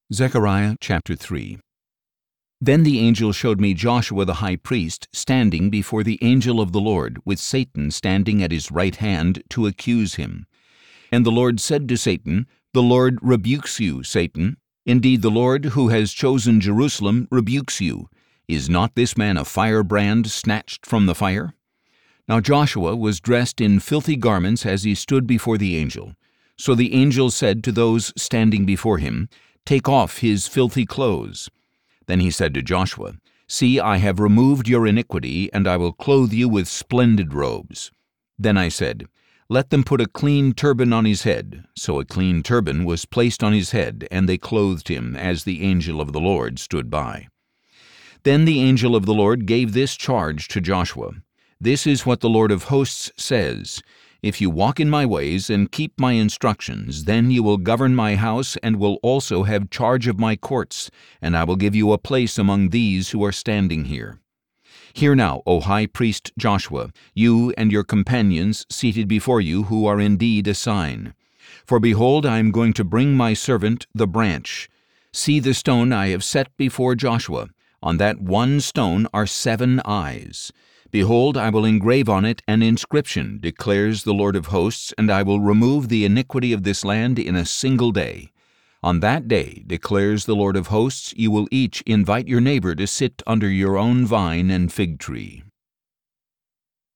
Zechariah chapter 3. Then the angel showed me Joshua the high priest standing before the angel of the Lord, with Satan standing at his right hand to accuse him. And the Lord said to Satan, "The Lord rebukes you, Satan. Indeed, the Lord who has chosen Jerusalem rebukes you. Is not this man a firebrand snatched from the fire?" Now Joshua was dressed in filthy garments as he stood before the angel. So the angel said to those standing before him, "Take off his filthy clothes." Then he said to Joshua, "See, I have removed your iniquity, and I will clothe you with splendid robes." Then I said, "Let them put a clean turban on his head." So a clean turban was placed on his head, and they clothed him, as the angel of the Lord stood by. Then the angel of the Lord gave this charge to Joshua: "This is what the Lord of hosts says: If you walk in my ways and keep my instructions, then you will govern my house and will also have charge of my courts, and I will give you a place among these who are standing here. Hear now, O high priest Joshua, you and your companions seated before you, who are indeed a sign. For behold, I am going to bring my servant the branch. See the stone I have set before Joshua. On that one stone are 7 eyes. Behold, I will engrave on it an inscription, declares the Lord of hosts, and I will remove the iniquity of this land in a single day. On that day, declares the Lord of hosts, you will each invite your neighbor to sit under your own vine and fig tree.